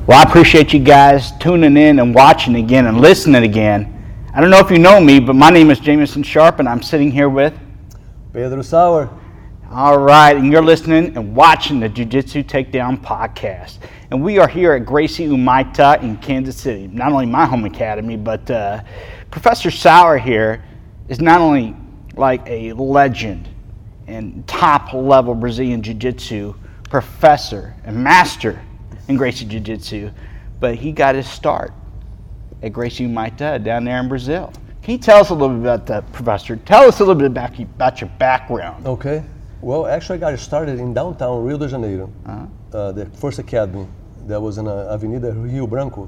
Well, I appreciate you guys tuning in and watching again and listening again. I don't know if you know me, but my name is Jameson Sharp, and I'm sitting here with Pedro Sauer. All right, and you're listening and watching the Jiu-Jitsu Takedown podcast. And we are here at Gracie Umaita in Kansas City. Not only my home academy, but Professor Sauer here is not only like a legend and top-level Brazilian Jiu-Jitsu professor and master in Gracie Jiu-Jitsu, but he got his start at Gracie Umaita down there in Brazil. Can you tell us a little bit about that, Professor? Tell us a little bit about your background. Okay. Well, actually, I got started in downtown Rio de Janeiro. The first academy that was in Avenida Rio Branco,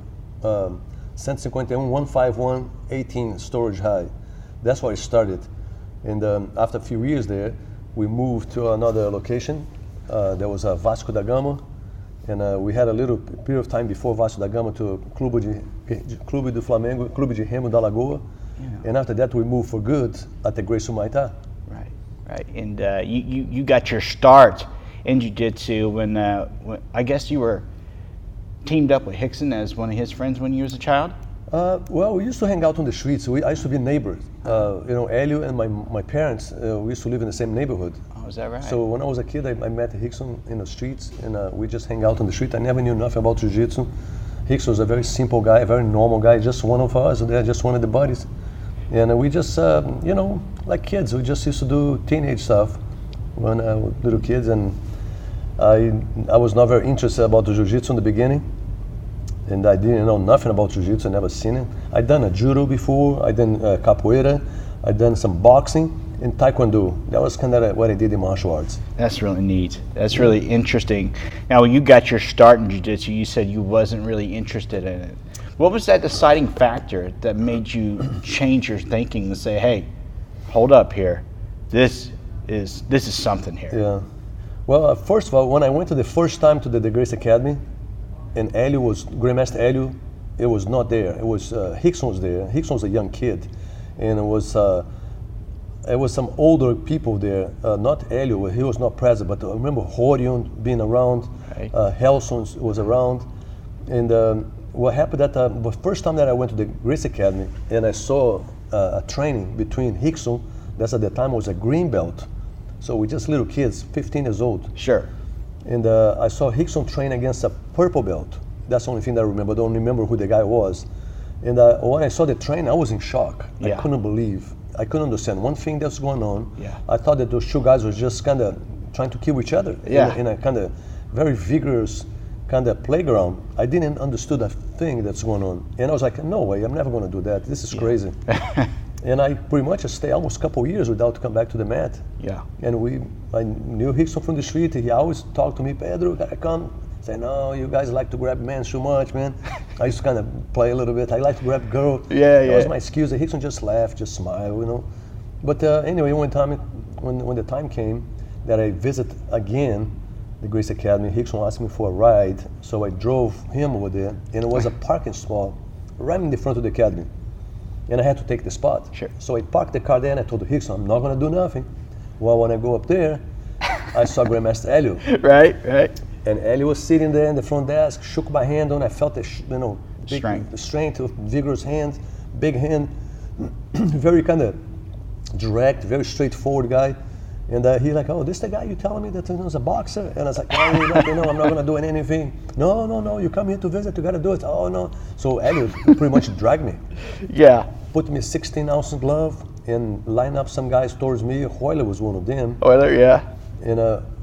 151, 151, 18 storage high. That's where I started. And after a few years there, we moved to another location. There was Vasco da Gama. And we had a little period of time before Vasco da Gama to Clube do Flamengo, Clube de Remo da Lagoa. Yeah. And after that, we moved for good at the Gracie Umaita. Right. And you got your start in Jiu-Jitsu when I guess you were teamed up with Rickson as one of his friends when you was a child? Well, we used to hang out on the streets. I used to be neighbors. Elio and my parents, we used to live in the same neighborhood. Oh, is that right? So when I was a kid, I met Rickson in the streets, and we just hang out on the street. I never knew nothing about Jiu-Jitsu. Rickson was a very simple guy, a very normal guy, just one of us, just one of the buddies. And we just, like kids, we just used to do teenage stuff when little kids. And I was not very interested about the Jiu-Jitsu in the beginning. And I didn't know nothing about Jiu-Jitsu, never seen it. I'd done a judo before, I'd done capoeira, I'd done some boxing and taekwondo. That was kind of what I did in martial arts. That's really neat. That's really interesting. Now, when you got your start in Jiu-Jitsu, you said you wasn't really interested in it. What was that deciding factor that made you change your thinking and say, hey, hold up here, this is something here? Yeah. Well, first of all, when I went to the first time to the Gracie Academy, and Grandmaster Elio, it was not there. It was Rickson was there. Rickson was a young kid, and it was some older people there. Not Elio, he was not present, but I remember Horion being around. Right. Helson was around, and what happened that the first time that I went to the Gracie Academy and I saw a training between Rickson, that's at the time was a green belt, so we just little kids, 15 years old. Sure. And I saw Rickson train against a purple belt. That's the only thing that I remember. I don't remember who the guy was. And when I saw the train, I was in shock. Yeah. I couldn't believe. I couldn't understand one thing that's going on. Yeah. I thought that those two guys were just kind of trying to kill each other in a kind of very vigorous kind of playground. I didn't understand a thing that's going on. And I was like, no way, I'm never going to do that. This is crazy. And I pretty much stayed almost a couple of years without come back to the mat. Yeah. And I knew Rickson from the street. He always talked to me, Pedro, gotta come. Say, no, you guys like to grab men too much, man. I used to kind of play a little bit. I like to grab girls. That was my excuse. Rickson just laughed, just smiled, But anyway, when the time came that I visit again the Gracie Academy, Rickson asked me for a ride. So I drove him over there, and it was a parking spot right in the front of the academy. And I had to take the spot. Sure. So I parked the car there and I told Rickson, I'm not going to do nothing. Well, when I go up there, I saw Grandmaster Elio. Right. And Elio was sitting there in the front desk, shook my hand on. I felt the strength of vigorous hand, big hand, very kind of direct, very straightforward guy. And he like, oh, this the guy you telling me that he was a boxer? And I was like, no, I'm not going to do anything. No, you come here to visit, you got to do it. Oh, no. So Elliot pretty much dragged me. Yeah. Put me 16-ounce glove and line up some guys towards me. Hoyler was one of them. Hoyler, yeah. And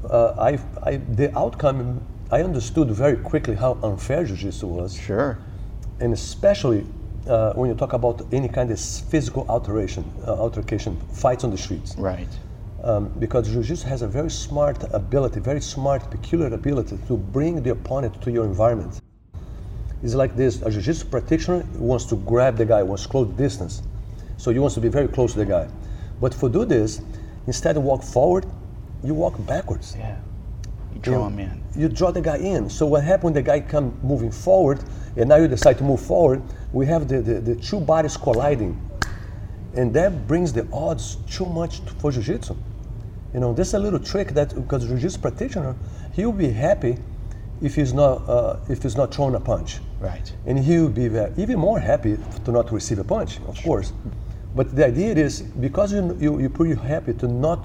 the outcome, I understood very quickly how unfair Jiu-Jitsu was. Sure. And especially when you talk about any kind of physical altercation, fights on the streets. Right. Because Jiu-Jitsu has a very smart ability, very smart, peculiar ability to bring the opponent to your environment. It's like this, a Jiu-Jitsu practitioner wants to grab the guy, wants to close distance. So he wants to be very close to the guy. But to do this, instead of walk forward, you walk backwards. Yeah, you draw him in. You draw the guy in. So what happens when the guy comes moving forward, and now you decide to move forward, we have the two bodies colliding. And that brings the odds too much for Jiu-Jitsu. This is a little trick that, because Jiu-Jitsu practitioner, he'll be happy if he's not throwing a punch. Right. And he will be even more happy to not receive a punch, of course. But the idea is, because you're pretty happy to not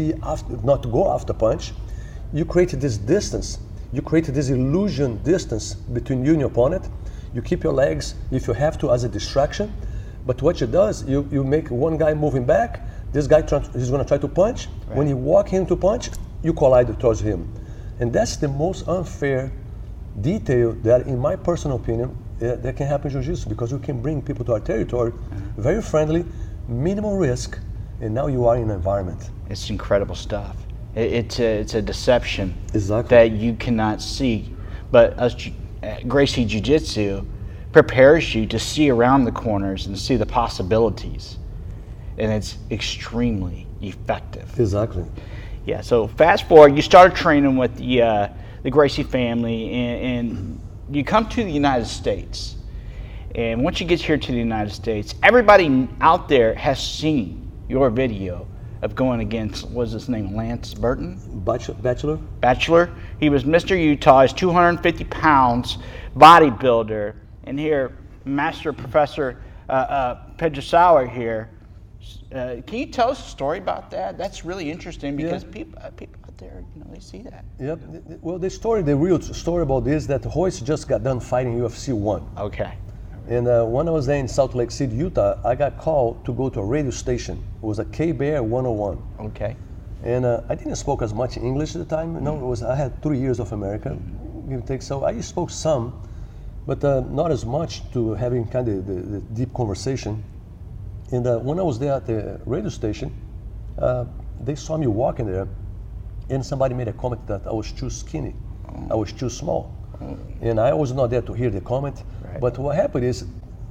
go after punch, you create this distance. You create this illusion distance between you and your opponent. You keep your legs, if you have to, as a distraction. But what it does, you make one guy moving back. This guy he's going to try to punch. Right. When you walk in to punch, you collide towards him. And that's the most unfair detail that, in my personal opinion, that can happen in Jiu-Jitsu, because you can bring people to our territory, very friendly, minimal risk, and now you are in an environment. It's incredible stuff. It's a deception exactly. that you cannot see. But Gracie Jiu-Jitsu prepares you to see around the corners and see the possibilities. And it's extremely effective. Exactly. Yeah, so fast forward, you started training with the Gracie family, and you come to the United States. And once you get here to the United States, everybody out there has seen your video of going against, what's his name, Lance Burton? Bachelor. He was Mr. Utah. He's 250 pounds, bodybuilder. And here, Master Professor Pedro Sauer here. Can you tell us a story about that? That's really interesting, because people out there, they see that. Yep. Well, the real story about this is that Royce just got done fighting UFC 1. Okay. And when I was there in Salt Lake City, Utah, I got called to go to a radio station. It was a K-Bear 101. Okay. And I didn't speak as much English at the time. No, I had 3 years of America, give or take. So I spoke some, but not as much to having kind of the deep conversation. And when I was there at the radio station, they saw me walking there, and somebody made a comment that I was too skinny, I was too small. And I was not there to hear the comment. Right. But what happened is,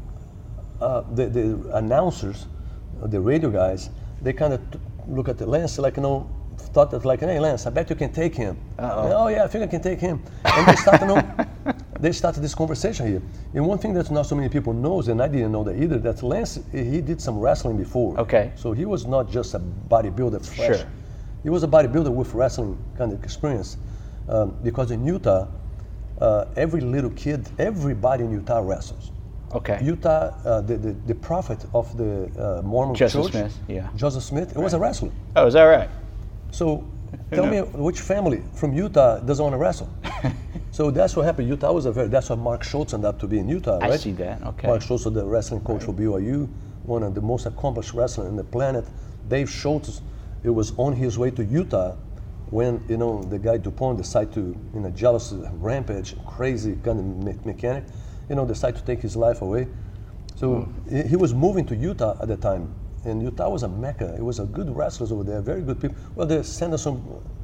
the announcers, the radio guys, they kind of look at the Lance, like, thought that, like, hey, Lance, I bet you can take him. Oh yeah, I think I can take him. And they started this conversation here. And one thing that not so many people knows, and I didn't know that either, that Lance, he did some wrestling before. Okay. So he was not just a bodybuilder fresh. Sure. He was a bodybuilder with wrestling kind of experience. Because in Utah, every little kid, everybody in Utah wrestles. Okay. Utah, the prophet of the Mormon Joseph church, Smith, Joseph Smith, was a wrestler. Oh, is that right? So tell me which family from Utah doesn't want to wrestle? So that's what happened. Utah was that's why Mark Schultz ended up to be in Utah, right? I see that, okay. Mark Schultz was the wrestling coach for BYU, one of the most accomplished wrestlers on the planet. Dave Schultz, it was on his way to Utah when, the guy DuPont decided to, in a jealous rampage, crazy kind of mechanic, decided to take his life away. So he was moving to Utah at the time. And Utah was a mecca. It was a good wrestlers over there, very good people. Well, the Sanderson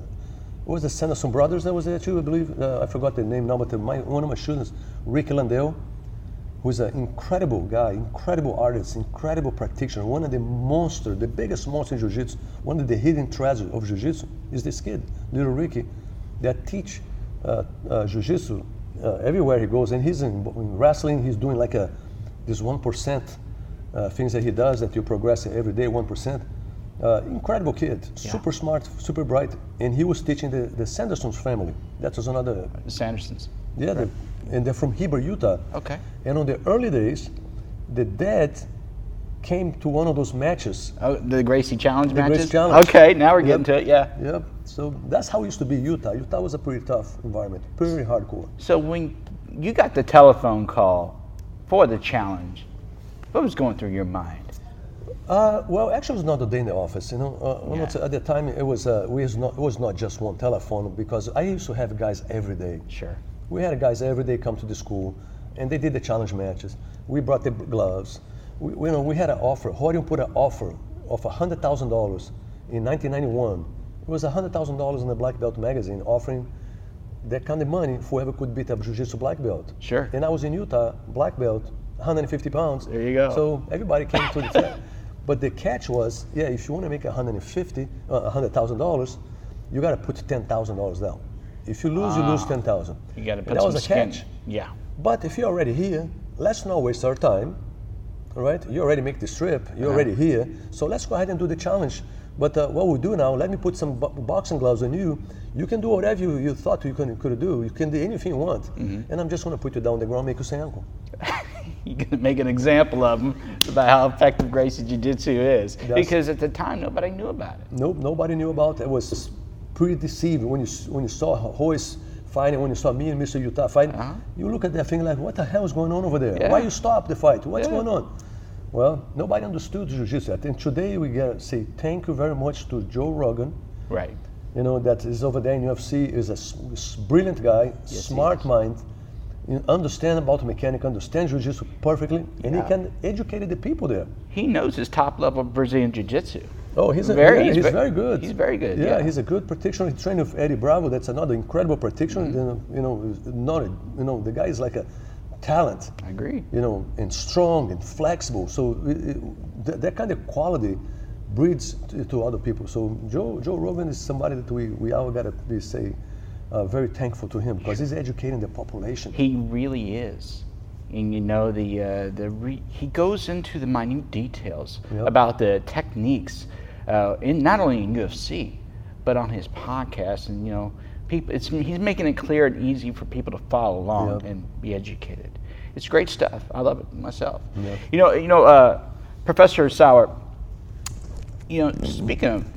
brothers that was there too, I believe. I forgot the name now, but one of my students, Ricky Landell, who's an incredible guy, incredible artist, incredible practitioner, one of the biggest monster in Jiu-Jitsu, one of the hidden treasures of Jiu-Jitsu is this kid, little Ricky, that teach Jiu-Jitsu everywhere he goes. And he's in wrestling, he's doing like this 1%. Things that he does that you progress every day, 1%. Incredible kid, super smart, super bright. And he was teaching the Sanderson's family. That was another. The Sandersons. Yeah, right. And they're from Heber, Utah. Okay. And on the early days, the dad came to one of those matches. Oh, the Gracie Challenge matches? Gracie Challenge. Okay, now we're getting to it, yeah. Yep. So that's how it used to be Utah. Utah was a pretty tough environment, pretty hardcore. So when you got the telephone call for the challenge, what was going through your mind? Well, actually, it was not a day in the office. At the time, it was not just one telephone, because I used to have guys every day. Sure. We had guys every day come to the school, and they did the challenge matches. We brought the gloves. We had an offer. Rorion put an offer of $100,000 in 1991. It was $100,000 in the Black Belt magazine, offering that kind of money for whoever could beat a Jiu-Jitsu black belt. Sure. And I was in Utah, black belt, 150 pounds. There you go. So everybody came to the set. But the catch was, if you want to make $100,000, you got to put $10,000 down. If you lose, you lose $10,000. You got to put some skin. Catch. Yeah. But if you're already here, let's not waste our time. All right? You already make this trip. You're already here. So let's go ahead and do the challenge But what we do now, let me put some boxing gloves on you. You can do whatever you thought you could do. You can do anything you want. And I'm just going to put you down on the ground, make you say uncle. You're going to make an example of him about how effective Gracie Jiu-Jitsu is. Because at the time, nobody knew about it. Nope, nobody knew about it. It was pretty deceiving when you saw Royce fighting, when you saw me and Mr. Utah fighting. You look at that thing like, what the hell is going on over there? Why you stop the fight? What's going on? Well, nobody understood Jiu-Jitsu. I think today we gotta say thank you very much to Joe Rogan. Right. You know, that is over there in UFC, is a brilliant guy, smart mind, understand about mechanic, understand Jiu-Jitsu perfectly, and he can educate the people there. He knows his top level Brazilian Jiu-Jitsu. Oh, he's very good. He's very good. Yeah, he's a good practitioner. He trained with Eddie Bravo. That's another incredible practitioner. The guy is like a talent. I agree. And strong and flexible. So that kind of quality breeds to other people. So Joe Rogan is somebody that we all gotta be very thankful to him, because he's educating the population. He really is. And he goes into the minute details about the techniques, not only in UFC, but on his podcast. And he's making it clear and easy for people to follow along and be educated. It's great stuff. I love it myself. Professor Sauer. Speaking of,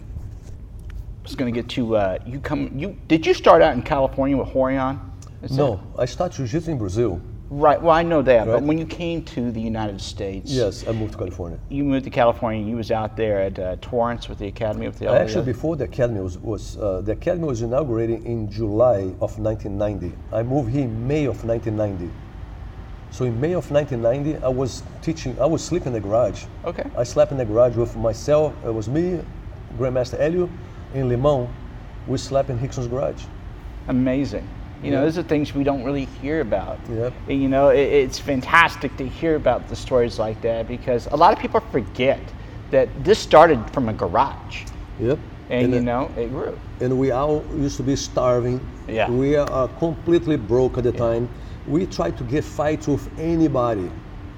I was going to get to did you start out in California with Rorion? No, I started Jiu-Jitsu in Brazil. Right. Well, I know that, right. But when you came to the United States, yes, I moved to California. You moved to California. You was out there at Torrance with the academy with the. Actually, before the academy the academy was inaugurated in July of 1990. I moved here in May of 1990. So in May of 1990, I was teaching. I was sleeping in the garage. Okay. I slept in the garage with myself. It was me, Grandmaster Helio, and Limão. We slept in Rickson's garage. Amazing. Those are things we don't really hear about. Yep. It's fantastic to hear about the stories like that, because a lot of people forget that this started from a garage. Yep. And it grew. And we all used to be starving. Yeah. We are completely broke at the time. We tried to get fights with anybody.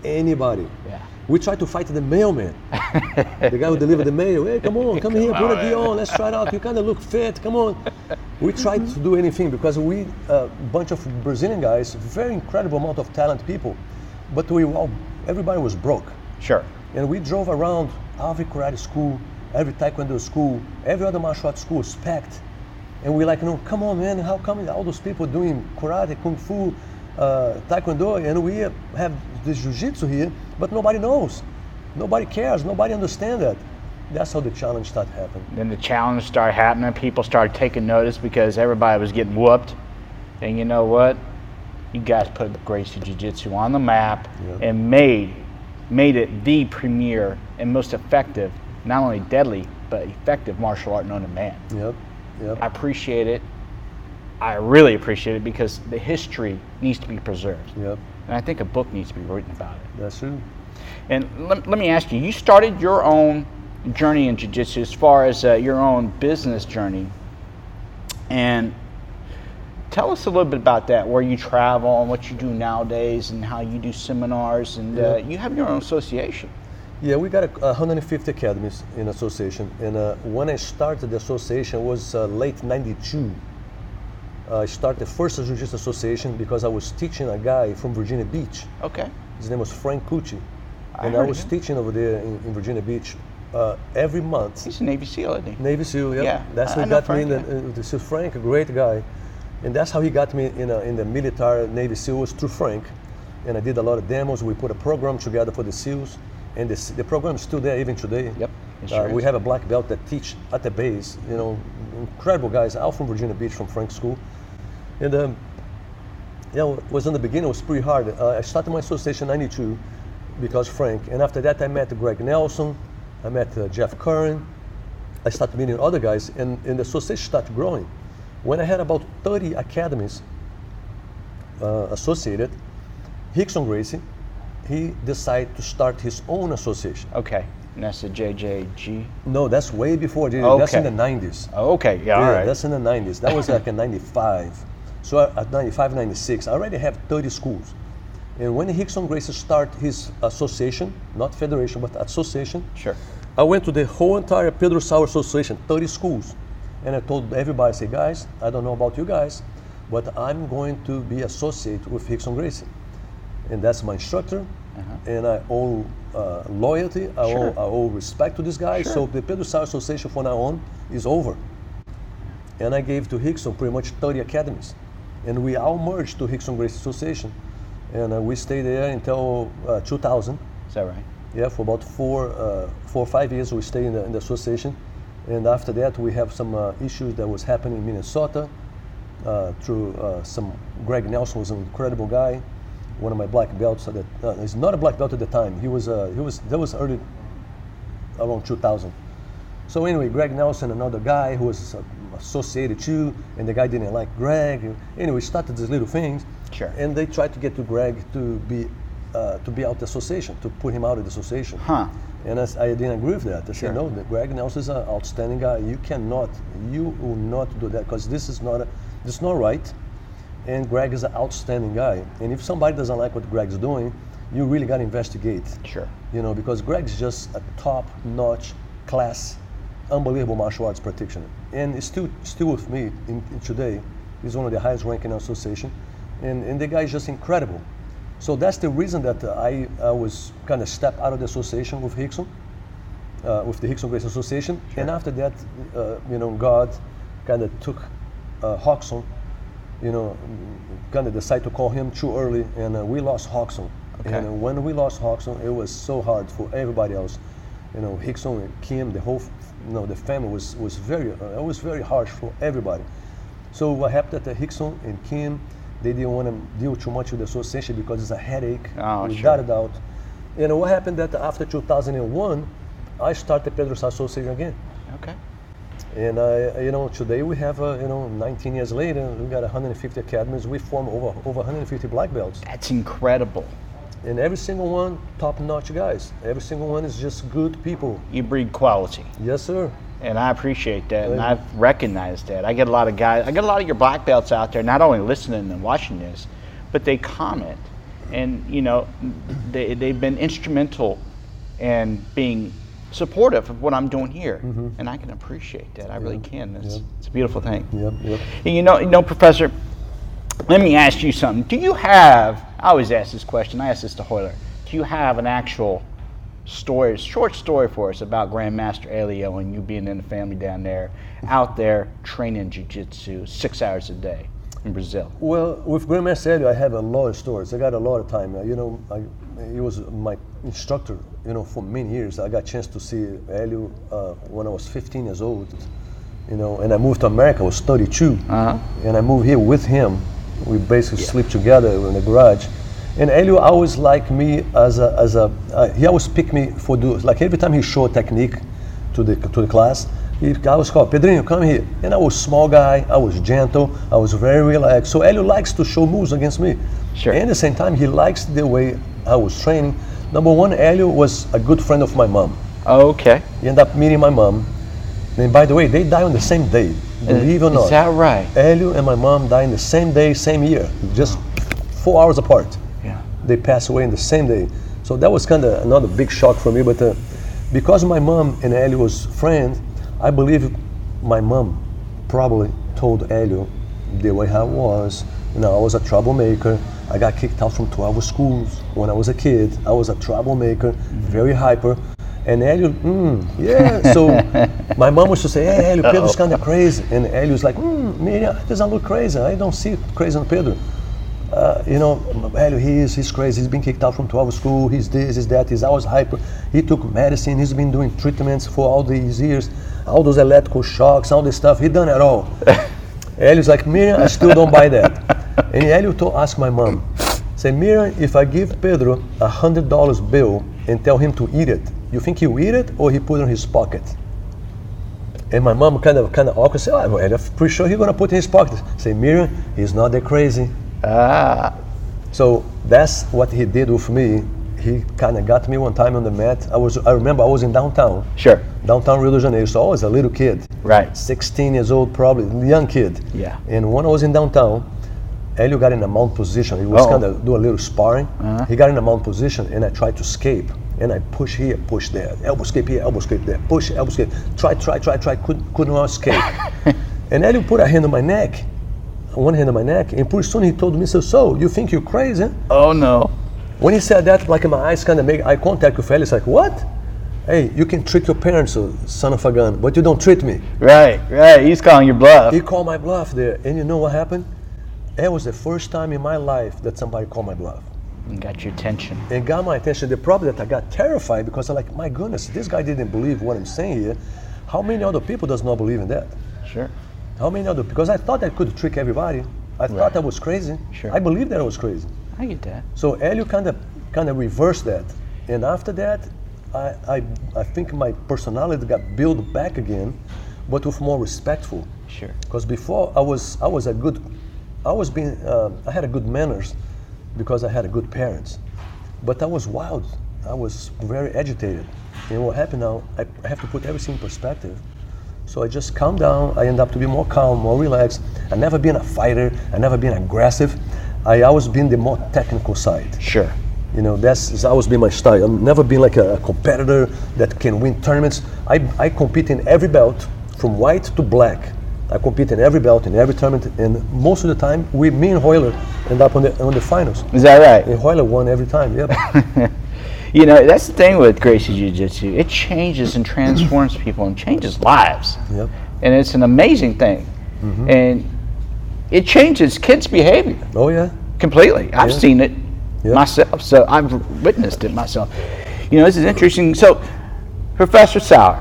Yeah. We tried to fight the mailman. The guy who delivered the mail. Hey, come here, put a gi on, let's try it out. You kind of look fit, come on. We tried to do anything, because we, a bunch of Brazilian guys, very incredible amount of talented people, but everybody was broke. Sure. And we drove around every karate school, every taekwondo school, every other martial arts school was packed. And we're like, come on, man, how come all those people doing karate, kung fu, taekwondo, and we have this jiu-jitsu here, but nobody knows. Nobody cares, nobody understands that. That's how the challenge started happening. Then the challenge started happening. People started taking notice because everybody was getting whooped. And you know what? You guys put Gracie Jiu-Jitsu on the map and made it the premier and most effective, not only deadly, but effective martial art known to man. Yep. I appreciate it. I really appreciate it, because the history needs to be preserved. Yep. And I think a book needs to be written about it. That's true. And let me ask you, you started your own journey in Jiu-Jitsu as far as your own business journey. And tell us a little bit about that, where you travel and what you do nowadays and how you do seminars. And you have your own association. Yeah, we got 150 academies in association. And when I started the association was late 92. I started the first Jiu-Jitsu association because I was teaching a guy from Virginia Beach. Okay. His name was Frank Cucci. And I was teaching over there in Virginia Beach every month. He's a Navy SEAL, isn't he? Navy SEAL, yeah. Yeah. That's how he got me in the SEAL. Frank, a great guy. And that's how he got me in the military Navy SEAL, was through Frank. And I did a lot of demos. We put a program together for the SEALs. And the program is still there even today. Yep. Sure we have a black belt that teach at the base. Incredible guys, all from Virginia Beach, from Frank's school. And it was in the beginning, it was pretty hard. I started my association in 92 because Frank. And after that, I met Greg Nelson. I met Jeff Curran. I started meeting other guys, and the association started growing. When I had about 30 academies associated, Rickson Gracie, he decided to start his own association. Okay. And that's the JJG? No, that's way before JJG. Okay. That's in the 90s. Oh, okay. Yeah, all right. That's in the 90s. That was like in 95. So at 95, 96, I already have 30 schools. And when Rickson Gracie started his association, not federation, but association, sure, I went to the whole entire Pedro Sauer Association, 30 schools. And I told everybody, I say, guys, I don't know about you guys, but I'm going to be associated with Rickson Gracie. And that's my instructor. And I owe loyalty, I owe respect to this guy. So the Pedro Sauer Association from now on is over. And I gave to Rickson pretty much 30 academies. And we all merged to Rickson Gracie Association. And we stayed there until 2000. Is that right? Yeah, for about 4 or 5 years we stayed in the association. And after that we have some issues that was happening in Minnesota through some, Greg Nelson was an incredible guy, one of my black belts. He's not a black belt at the time. That was early, around 2000. So anyway, Greg Nelson, another guy who was associated too, and the guy didn't like Greg. Anyway, we started these little things. Sure. And they tried to get to Greg to be out the association, to put him out of the association. And I didn't agree with that. I said, no, Greg Nelson is an outstanding guy. You will not do that, because this is not right. And Greg is an outstanding guy. And if somebody doesn't like what Greg's doing, you really got to investigate. Sure. You know, because Greg's just a top-notch class, unbelievable martial arts practitioner. And it's still with me today. He's one of the highest ranking in our association. And the guy is just incredible. So that's the reason that I was kind of stepped out of the association with Rickson, with the Rickson Gracie Association. Sure. And after that, God kind of took Rockson, kind of decided to call him too early, and we lost Rockson. Okay. And when we lost Rockson, it was so hard for everybody else. Rickson and Kim, the whole, the family was very, it was very harsh for everybody. So what happened at Rickson and Kim, they didn't want to deal too much with the association because it's a headache. We got it out. And what happened that after 2001, I started Pedro Sauer Association again. Okay. And today we have 19 years later, we got 150 academies. We form over 150 black belts. That's incredible. And every single one top-notch guys. Every single one is just good people. You breed quality. Yes, sir. And I appreciate that, and I've recognized that. I get a lot of your black belts out there, not only listening and watching this, but they comment, and they've been instrumental in being supportive of what I'm doing here, and I can appreciate that. I really can. It's a beautiful thing. Yep. And Professor, let me ask you something. Do you have? I always ask this question. I ask this to Royler. Do you have an actual short story for us about Grandmaster Helio and you being in the family down there, out there training jiu-jitsu 6 hours a day in Brazil? Well, with Grandmaster Helio, I have a lot of stories. I got a lot of time. He was my instructor, for many years. I got a chance to see Helio when I was 15 years old, and I moved to America. I was 32, and I moved here with him. We basically sleep together in the garage. And Helio always liked me he always picked me for like every time he showed technique to the class, he always called, Pedrinho, come here. And I was a small guy, I was gentle, I was very relaxed. So Helio likes to show moves against me. Sure. And at the same time, he likes the way I was training. Number one, Helio was a good friend of my mom. Okay. He ended up meeting my mom. And by the way, they died on the same day, believe it or not. Is that right? Helio and my mom died in the same day, same year, just 4 hours apart. They passed away in the same day. So that was kind of another big shock for me. But because my mom and Helio was friends, I believe my mom probably told Helio the way I was. I was a troublemaker. I got kicked out from 12 schools when I was a kid. I was a troublemaker, very hyper. And Helio, So my mom used to say, hey, Helio, Pedro's kind of crazy. And Helio's like, Miriam, it doesn't look crazy. I don't see crazy on Pedro. Helio, he's crazy. He's been kicked out from 12 school. He's this, he's that. He's always hyper. He took medicine. He's been doing treatments for all these years. All those electrical shocks, all this stuff. He done it all. Helio's like, Miriam, I still don't buy that. And Helio asked my mom, say, Miriam, if I give Pedro $100 bill and tell him to eat it, you think he'll eat it or he put it in his pocket? And my mom kind of awkward said, I'm pretty sure he's gonna put it in his pocket. Say, Miriam, he's not that crazy. So that's what he did with me. He kind of got me one time on the mat. I remember I was in downtown. Sure. Downtown Rio de Janeiro. So I was a little kid. Right. 16 years old, probably, young kid. Yeah. And when I was in downtown, Helio got in a mount position. He was kind of doing a little sparring. He got in a mount position and I tried to escape. and I push here, push there, elbow escape here, elbow escape there, push, elbow escape, try, couldn't not escape. And Helio put a hand on my neck, one hand on my neck, and pretty soon he told me, so you think you're crazy? Oh no. When he said that, like my eyes kind of make eye contact with Helio, it's like, what? Hey, you can trick your parents, son of a gun, but you don't treat me. Right. He's calling your bluff. He called my bluff there, and you know what happened? That was the first time in my life that somebody called my bluff. And got your attention. And got my attention. The problem that I got terrified because I'm like, my goodness, this guy didn't believe what I'm saying here. How many other people does not believe in that? Sure. How many other? Because I thought I could trick everybody. I thought I was crazy. Sure. I believed that I was crazy. I get that. So Helio kind of reversed that, and after that, I think my personality got built back again, but with more respectful. Sure. Because before I had a good manners because I had good parents, but I was wild. I was very agitated. And what happened now? I have to put everything in perspective. So I just calm down. I end up to be more calm, more relaxed. I never been a fighter. I never been aggressive. I always been the more technical side. Sure. You know, that's always been my style. I've never been like a competitor that can win tournaments. I compete in every belt, from white to black. I compete in every belt, in every tournament, and most of the time, me and Royler end up on the finals. Is that right? And Royler won every time, yep. You know, that's the thing with Gracie Jiu-Jitsu. It changes and transforms people and changes lives. Yep. And it's an amazing thing. Mm-hmm. And it changes kids' behavior. Oh, yeah. Completely. I've seen it myself, so I've witnessed it myself. You know, this is interesting. So, Professor Sauer,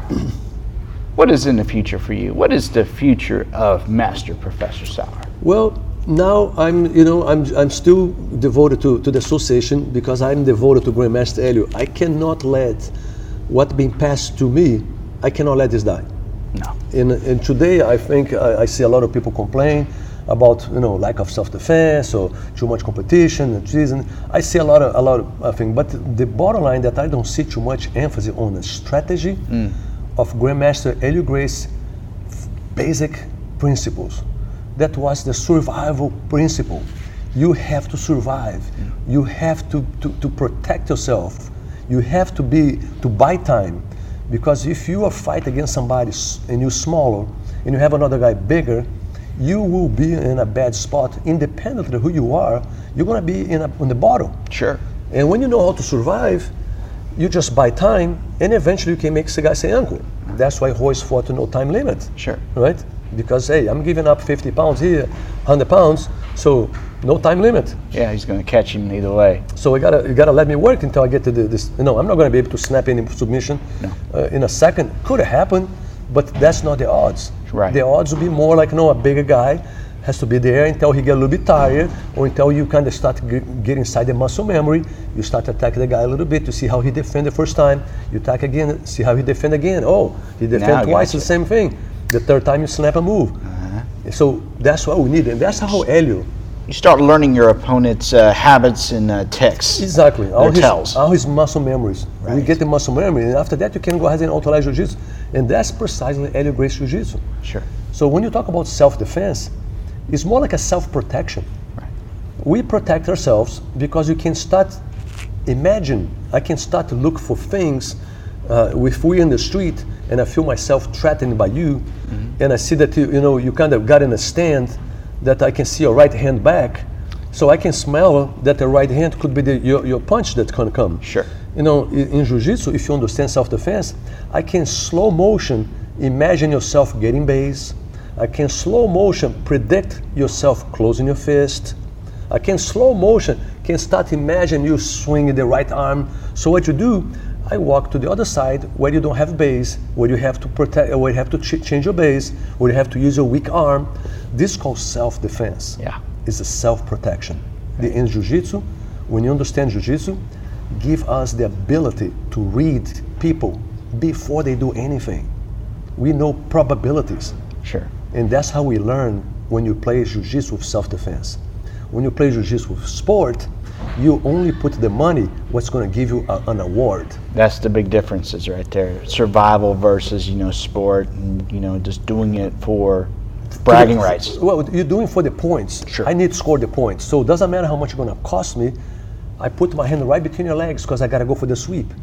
what is in the future for you? What is the future of Master Professor Sauer? Well, now I'm still devoted to the association because I'm devoted to Grandmaster Helio. I cannot let what being passed to me, I cannot let this die. No. And today I think I see a lot of people complain about lack of self-defense or too much competition and treason. I see a lot of things, but the bottom line that I don't see too much emphasis on the strategy of Grandmaster Helio Gracie basic principles. That was the survival principle. You have to survive. You have to protect yourself. You have to buy time, because if you are fighting against somebody and you're smaller and you have another guy bigger, you will be in a bad spot. Independently of who you are, you're going to be on the bottom. Sure. And when you know how to survive, you just buy time, and eventually you can make the guy say uncle. That's why Royce fought to no time limit. Sure. Right? Because, hey, I'm giving up 50 pounds here, 100 pounds, so no time limit. Yeah, he's going to catch him either way. So you gotta let me work until I get to this. I'm not going to be able to snap any submission in a second. Could have happened, but that's not the odds. Right. The odds will be more like, a bigger guy has to be there until he get a little bit tired, or until you kind of start get inside the muscle memory. You start to attack the guy a little bit to see how he defend the first time. You attack again, see how he defend again. Oh, he defend twice, the same thing. The third time you snap a move. So that's what we need, and that's how Helio. You start learning your opponent's habits and tics. Exactly. All his muscle memories. Right. We get the muscle memory, and after that you can go ahead and auto-lize Jiu-Jitsu. And that's precisely Helio Gracie Jiu-Jitsu. Sure. So when you talk about self-defense, it's more like a self-protection. Right. We protect ourselves because you can start I can start to look for things if we're in the street and I feel myself threatened by you, and I see that you kind of got in a stand that I can see your right hand back, so I can smell that the right hand could be your punch that's going to come. Sure. In Jiu-Jitsu, if you understand self-defense, I can slow motion imagine yourself getting base. I can slow motion predict yourself closing your fist. I can slow motion can start imagine you swinging the right arm. So what you do, I walk to the other side where you don't have base, where you have to protect, where you have to change your base, where you have to use your weak arm. This is called self-defense. Yeah. It's a self-protection. In Jiu-Jitsu, when you understand Jiu-Jitsu, give us the ability to read people before they do anything. We know probabilities. Sure. And that's how we learn when you play Jiu-Jitsu with self-defense. When you play Jiu-Jitsu with sport, you only put the money what's going to give you an award. That's the big differences right there. Survival versus, sport and, just doing it for bragging rights. Well, you're doing for the points. Sure. I need to score the points. So it doesn't matter how much it's going to cost me. I put my hand right between your legs because I got to go for the sweep.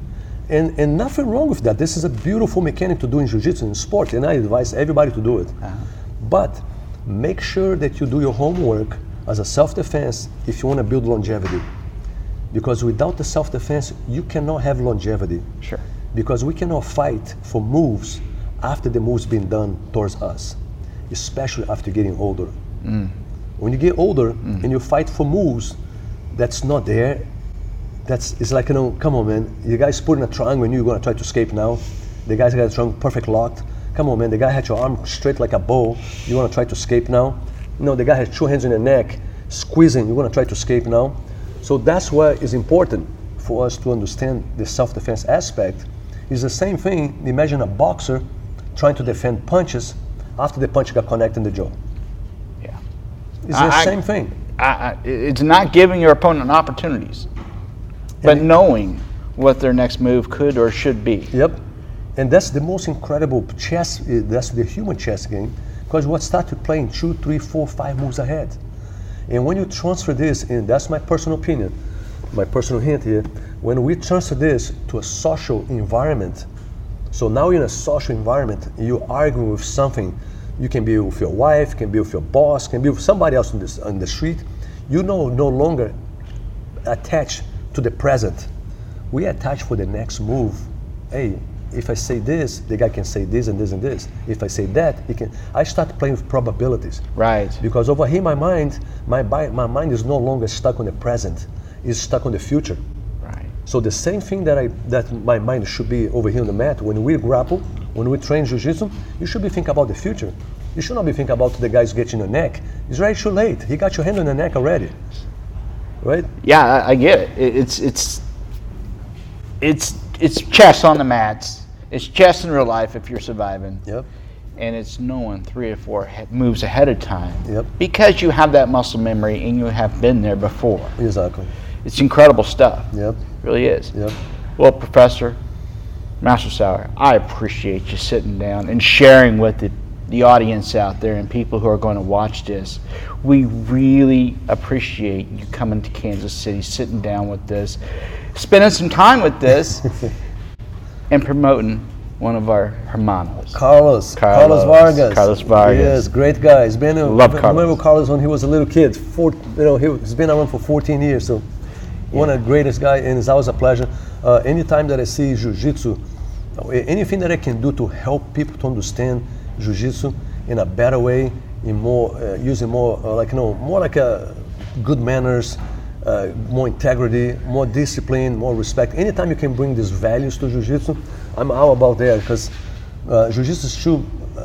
And nothing wrong with that. This is a beautiful mechanic to do in jiu-jitsu and sport, and I advise everybody to do it. But make sure that you do your homework as a self-defense if you want to build longevity. Because without the self-defense, you cannot have longevity. Sure. Because we cannot fight for moves after the move's been done towards us, especially after getting older. When you get older and you fight for moves that's not there, it's like, come on, man. You guys put in a triangle and you're going to try to escape now. The guy's got a triangle perfect locked. Come on, man. The guy had your arm straight like a bow. You want to try to escape now? No, the guy has 2 hands on your neck, squeezing. You want to try to escape now? So that's why it's important for us to understand the self-defense aspect. It's the same thing. Imagine a boxer trying to defend punches after the punch got connected in the jaw. Yeah. It's the same thing. It's not giving your opponent opportunities, but knowing what their next move could or should be. Yep. And that's the most incredible chess, that's the human chess game, because we start playing 2, 3, 4, 5 moves ahead. And when you transfer this, and that's my personal opinion, my personal hint here, when we transfer this to a social environment, so now in a social environment, you're arguing with something, you can be with your wife, can be with your boss, can be with somebody else on the street, you no longer attach to the present. We attach for the next move. Hey, if I say this, the guy can say this and this and this. If I say that, he can. I start playing with probabilities. Right. Because over here, my mind is no longer stuck on the present. It's stuck on the future. Right. So the same thing that my mind should be over here on the mat. When we grapple, when we train jiu-jitsu, you should be thinking about the future. You should not be thinking about the guy's getting your neck. It's already too late. He got your hand on the neck already. Right? Yeah, I get it. It's chess on the mats. It's chess in real life if you're surviving. Yep. And it's knowing 3 or 4 moves ahead of time. Yep. Because you have that muscle memory and you have been there before. Exactly. It's incredible stuff. Yep. It really is. Yep. Well, Professor, Master Sauer, I appreciate you sitting down and sharing with the audience out there and people who are going to watch this. We really appreciate you coming to Kansas City, sitting down with this, spending some time with this, and promoting one of our hermanos. Carlos Vargas. Carlos Vargas. Yes, great guy. He's been Love Carlos. I remember Carlos when he was a little kid. He's been around for 14 years. So one of the greatest guys, and it's always a pleasure. Anytime that I see jiu-jitsu, anything that I can do to help people to understand jiu-jitsu in a better way, in more using more like a good manners, more integrity, more discipline, more respect. Anytime you can bring these values to jiu-jitsu, I'm all about that, because jiu-jitsu is true.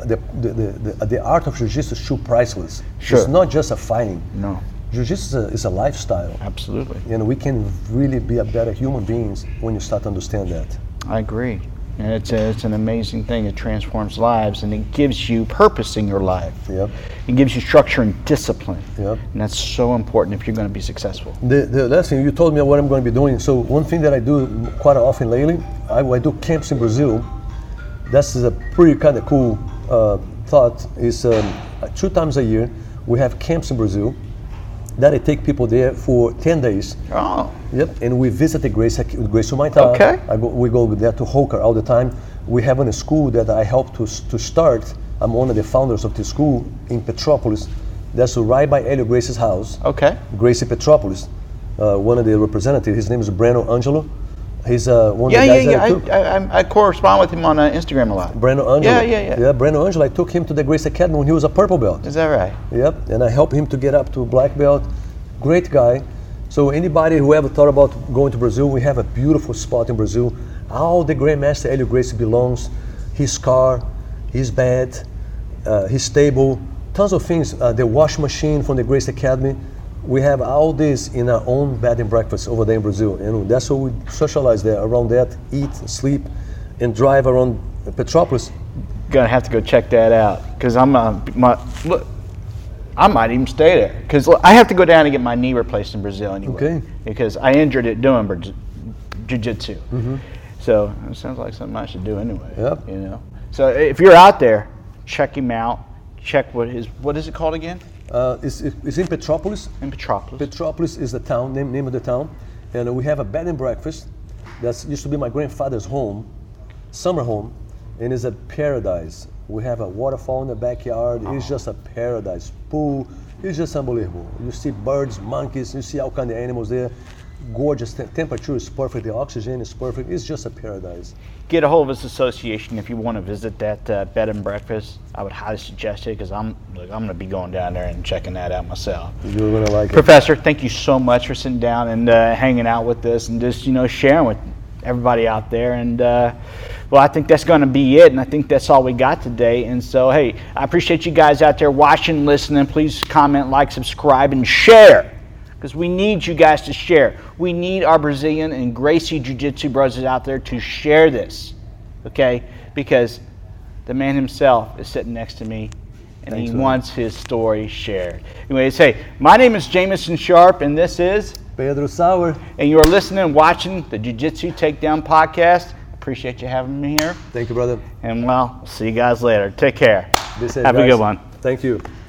The art of jiu-jitsu is true priceless. Sure. It's not just a fighting. No. Jiu-jitsu is a lifestyle. Absolutely. And we can really be a better human beings when you start to understand that. I agree. And it's an amazing thing. It transforms lives, and it gives you purpose in your life. Yep. It gives you structure and discipline. Yep. And that's so important if you're going to be successful. The last thing, you told me what I'm going to be doing. So one thing that I do quite often lately, I do camps in Brazil. That's a pretty kind of cool thought. Is 2 times a year we have camps in Brazil that I take people there for 10 days. Oh. Yep, and we visit the Gracie Humaitá. Okay. We go there to Hoker all the time. We have a school that I helped to start. I'm one of the founders of the school in Petrópolis. That's right by Hélio Gracie's house. Okay. Gracie Petrópolis. One of the representatives, his name is Breno Angelo. He's one of the guys that I took. I correspond with him on Instagram a lot. Breno Angelo. Yeah. Yeah, Breno Angelo. I took him to the Gracie Academy when he was a purple belt. Is that right? Yep, and I helped him to get up to black belt. Great guy. So anybody who ever thought about going to Brazil, we have a beautiful spot in Brazil. All the Grandmaster Hélio Gracie belongs. His car, his bed, his table, tons of things. The wash machine from the Gracie Academy. We have all this in our own bed and breakfast over there in Brazil. And that's what we socialize there, around that, eat, sleep, and drive around Petrópolis. Gonna have to go check that out, because I might even stay there, because I have to go down and get my knee replaced in Brazil anyway. Okay. Because I injured it doing jiu-jitsu. Mm-hmm. So it sounds like something I should do anyway. Yep. You know. So if you're out there, check him out. Check what is it called again? It's in Petrópolis. In Petrópolis. Petrópolis is the town, name of the town. And we have a bed and breakfast. That used to be my grandfather's home, summer home, and it's a paradise. We have a waterfall in the backyard. It's just a paradise. Pool. It's just unbelievable. You see birds, monkeys. You see all kind of animals there. Gorgeous. Temperature is perfect. The oxygen is perfect. It's just a paradise. Get a hold of this association if you want to visit that bed and breakfast. I would highly suggest it because I'm going to be going down there and checking that out myself. You're going to like it. Professor, thank you so much for sitting down and hanging out with us and just sharing with everybody out there. And well, I think that's going to be it, and I think that's all we got today. And so, hey, I appreciate you guys out there watching, listening. Please comment, like, subscribe, and share, because we need you guys to share. We need our Brazilian and Gracie Jiu-Jitsu brothers out there to share this, okay? Because the man himself is sitting next to me, and he wants his story shared. Anyways, hey, my name is Jameson Sharp, and this is Pedro Sauer. And you are listening and watching the Jiu-Jitsu Takedown Podcast. Appreciate you having me here. Thank you, brother. And well, see you guys later. Take care. Be safe, Have guys. a good one. Thank you.